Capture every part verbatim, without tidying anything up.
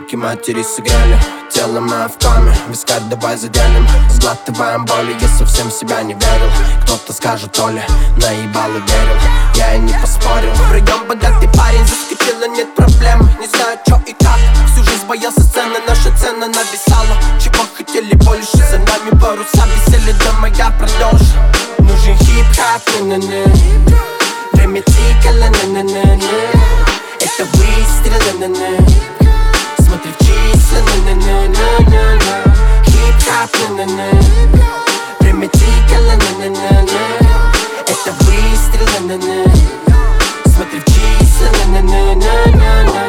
Руки матери сыграли, тело мое в коме. Вискарь давай заделим, сглатываем боли. Я совсем себя не верил. Кто-то скажет, Оля, наебал и верил. Я и не поспорил. Прием богатый парень, заскочила, нет проблем. Не знаю, чё и как, всю жизнь боялся сцены. Наша цена нависала, чего хотели больше. За нами паруса висели, дома я продолжу. Нужен хип-хап, не-не-не. Время тикало, не-не-не-не. Это выстрел, не-не-не. Смотри в числа, не-не-не-не-не. Хип-хап, не-не-не. Время тикало, не-не-не-не. Это выстрел, не-не-не. Смотри в числа, не-не-не-не-не.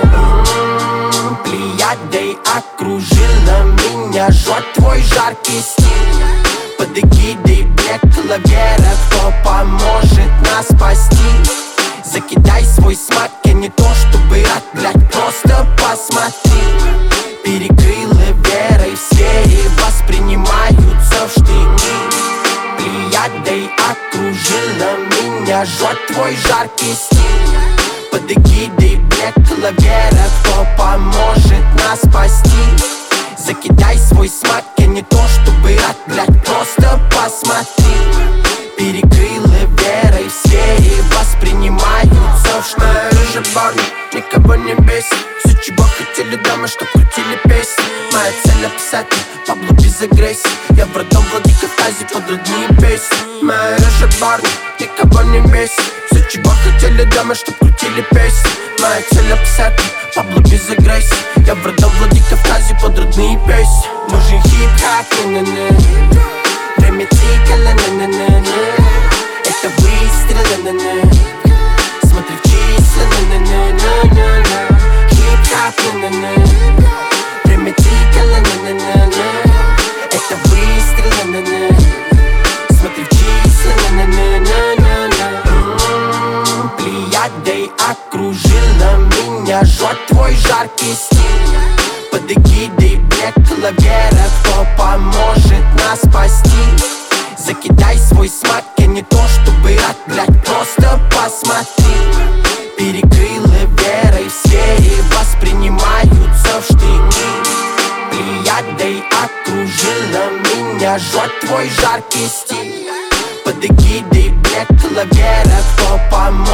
Плеядой окружила меня, жжет твой жаркий стиль. Под эгидой Black Calavera, кто поможет нас спасти? Закидай свой смак, я не то чтобы рад, блядь, просто посмотри. Перекрылы верой в сфере, воспринимаются в штыки. Плеядой окружила меня, жжет твой жаркий стиль. Под эгидой Black Calavera, кто поможет нас спасти? Закидай свой смак, я не то чтобы рад, блядь, просто посмотри. Перекрылы верой в сфере, воспринимаются в штыки. Рыжий парень, никого не бесит. Все, чего хотели дамы, чтоб крутили песни. Моя цель описать Пабло без агрессии. Я в родном Владикавказе под родные песни. Моя рыжий парень, никого не бесит. Все, чего хотели дамы, чтоб крутили песни. Моя цель описать Пабло без агрессии. Я в родном Владикавказе под родные песни. Нужен хип-хап, не-не-не. Время тикало, не-не-не-не. Это выстрел, не-не-не. Смотри в числа, не-не-не-не-не. Хип-хап, не-не-не. Время тикало, не-не-не-не. Это выстрел, не-не-не. Смотри в числа, не-не-не-не-не. Плеядой окружила меня, жжет твой жаркий стиль. Под эгидой Black Calavera, кто поможет нас спасти? Закидай свой смак, я не то чтобы рад, блядь, просто посмотри. Перекрылы верой в сфере, воспринимаются в штыки. Плеядой окружила меня, жжет твой жаркий стиль. Под эгидой Black Calavera, кто поможет